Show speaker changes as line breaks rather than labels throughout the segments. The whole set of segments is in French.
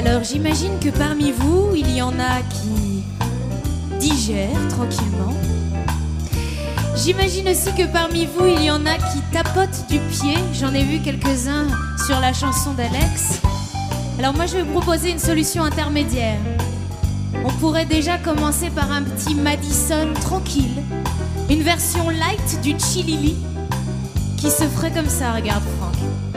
Alors j'imagine que parmi vous, il y en a qui digèrent tranquillement. J'imagine aussi que parmi vous, il y en a qui tapotent du pied. J'en ai vu quelques-uns sur la chanson d'Alex. Alors moi, je vais vous proposer une solution intermédiaire. On pourrait déjà commencer par un petit Madison tranquille. Une version light du Chilili qui se ferait comme ça, regarde Franck.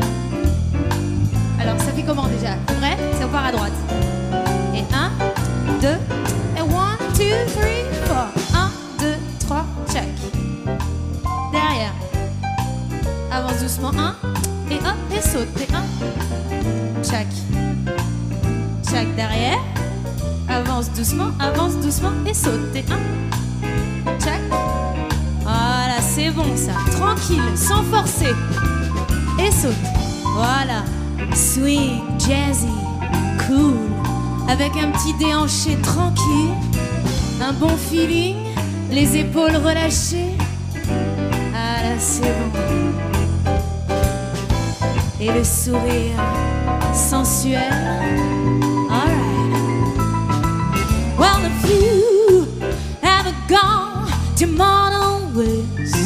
Alors ça fait comment déjà? Prêt? Ça part à droite. Et 1, 2, et 1, 2, 3, 4. 1, 2, 3, check. Derrière. Avance doucement, 1, et hop, et saute, et 1. Check. Check derrière. Avance doucement, et saute, et 1. Check. Voilà, c'est bon ça. Tranquille, sans forcer. Et saute. Voilà. Swing, jazzy, cool. Avec un petit déhanché tranquille. Un bon feeling. Les épaules relâchées. Ah là, c'est bon. Et le sourire sensuel. Alright. Well, if you ever gone to Model West,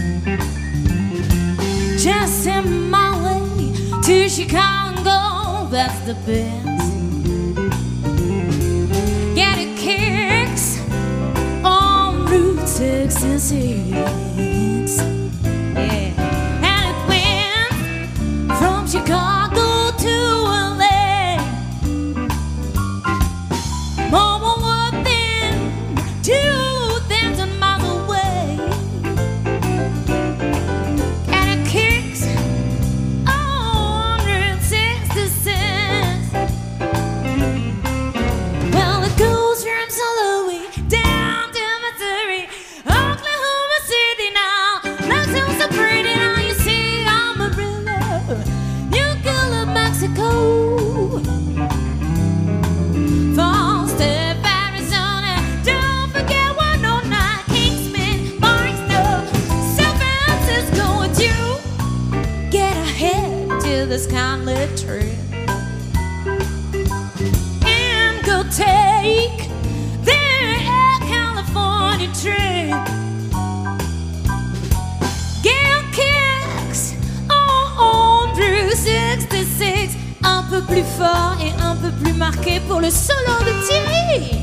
just in my way to Chicago, that's the best. Get a kicks on Route 66. Yeah. And it went from Chicago to LA. More than 2,000 miles away. Get a kicks on Route 66. Well, it goes from St. Louis down to Missouri, Oklahoma City now. Looks so pretty now, you see Amarillo, Euclid, Mexico, Falls Step, Arizona. Don't forget 109, Kingsman, Barstow, San Francisco. Would you get ahead to this kindly trip and go take the Air California trip? Get kicks on Route 66. Un peu plus fort et un peu plus marqué pour le solo de Thierry.